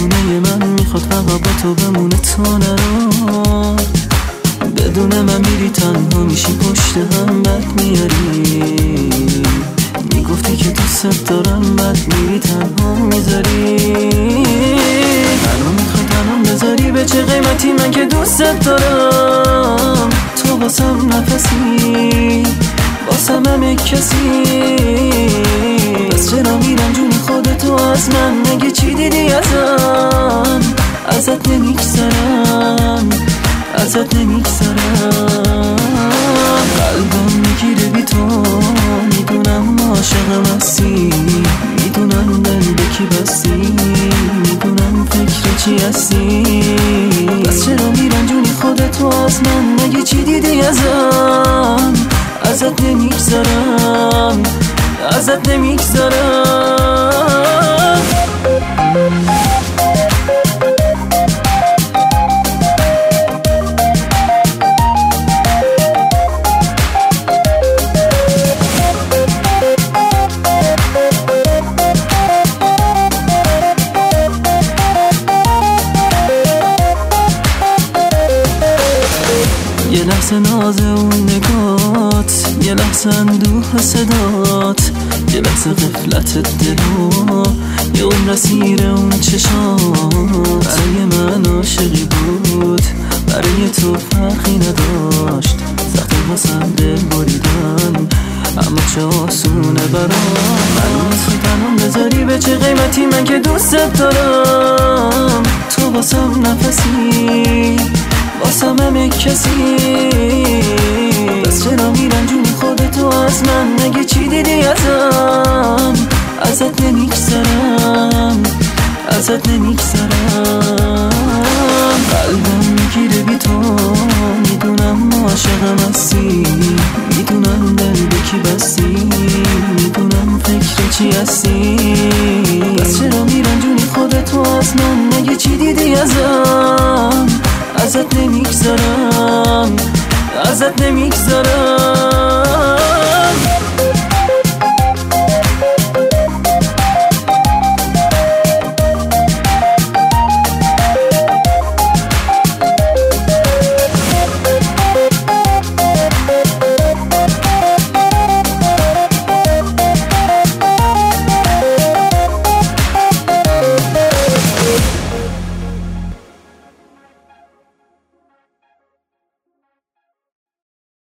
دیوونه من میخواد فقط با تو بمونه تا نرا. بدون من میری تنها میشی پشت هم بد میاری. میگفتی که دوست دارم بد میری تنها میذاری. منو میخواد تنها بذاری به چه قیمتی من که دوست دارم. تو واسم نفسی واسم همه کسی. بس چرا میرم جون خودتو از من؟ مگه چی دیدی ازم؟ ازت نمیگذرم ازت نمیگذرم. قلبم میگیره بی تو، میدونم عاشقم هستی، میدونم دل به کی بستی، میدونم فکر چی هستی. بس چرا میرنجونی خودتو از من؟ مگه چی دیدی ازم؟ ازت نمیگذرم ازت نمیگذرم. یه لحظه ناز اون نگات، یه لحظه اندوه صدات، یه لحظه غفلت دلو، یه اون رسیر اون چشات. برای من عاشقی بود، برای تو فرقی نداشت. سختی واسم دل بریدن، اما چه آسونه برام. من میخوای تنها بذاری به چه قیمتی من که دوست دارم. تو واسم نفسی واسم همه کسی. بس چرا میرنجونی خودتو از من؟ مگه چی دیدی ازم؟ ازت نمیگذرم ازت نمیگذرم. قلبم میگیره بی تو، میدونم عاشقم هستی، میدونم دل به کی بستی، میدونم فکر چی هستی. بس چرا میرنجونی خودتو از من؟ مگه چی دیدی ازم؟ ازت نمیگذرم ازت نمیگذرم.